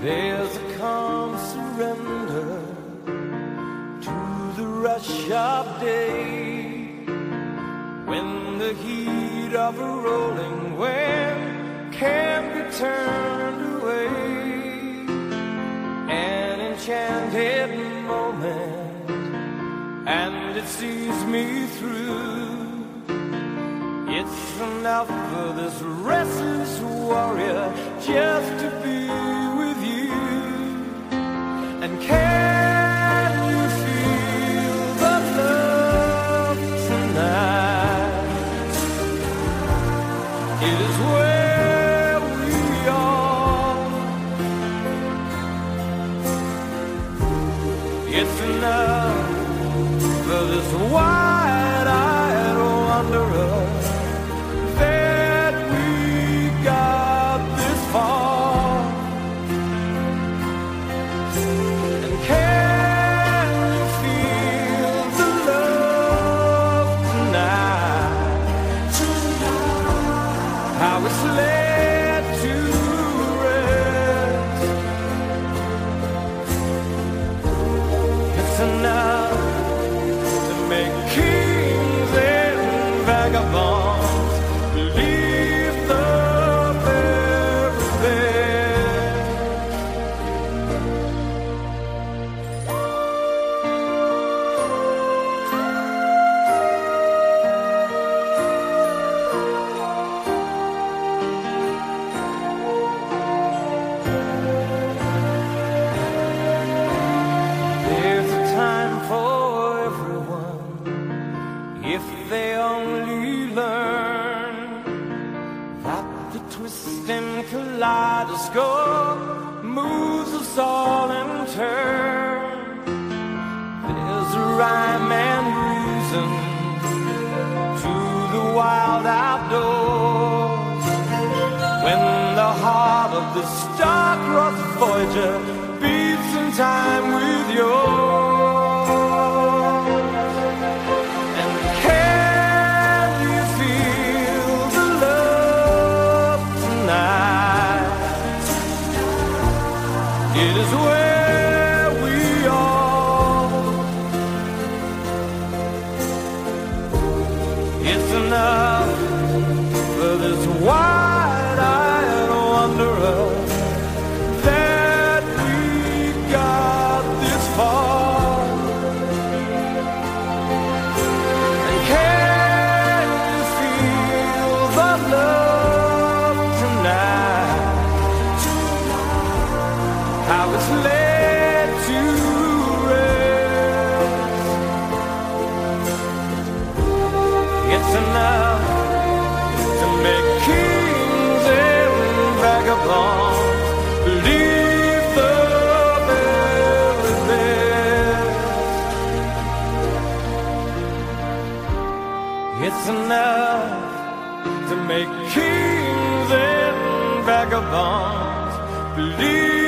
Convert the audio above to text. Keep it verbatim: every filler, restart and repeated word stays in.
There's a calm surrender to the rush of day, when the heat of a rolling wind can't be turned away. An enchanted moment, and it sees me through. It's enough for this restless warrior just to be with you. And can you feel the love tonight? It is where we are. It's enough for this wide-eyed wanderer that we got this far. And can you feel the love tonight? How it's led to rest. It's enough to make kings and vagabonds believe the very best. There's a time for everyone, if they only learn that the twisting kaleidoscope moves us all in turn. There's a rhyme and reason to the wild outdoors, when the heart of the star-crossed Voyager beats in time with yours. And can you feel the love tonight? It is where we are. It's enough for this wide-eyed wanderer that we got this far. And can you feel the love tonight? How it's led to rest. It's enough to make kings and vagabonds believe the very best. It's enough to make kings and vagabonds believe